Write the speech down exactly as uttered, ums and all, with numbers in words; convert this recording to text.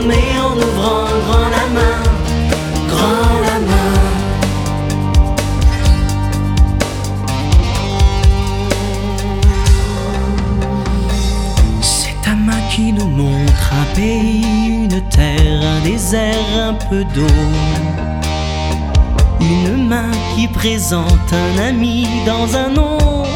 mais en ouvrant grand la main, grand la main. C'est ta main qui nous montre un pays, une terre, un désert, un peu d'eau. Une main qui présente un ami dans un autre